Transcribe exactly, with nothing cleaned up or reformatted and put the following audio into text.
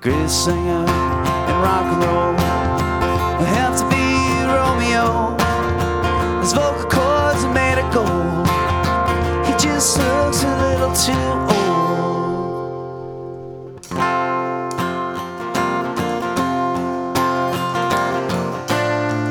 greatest singer in rock and roll. I have to be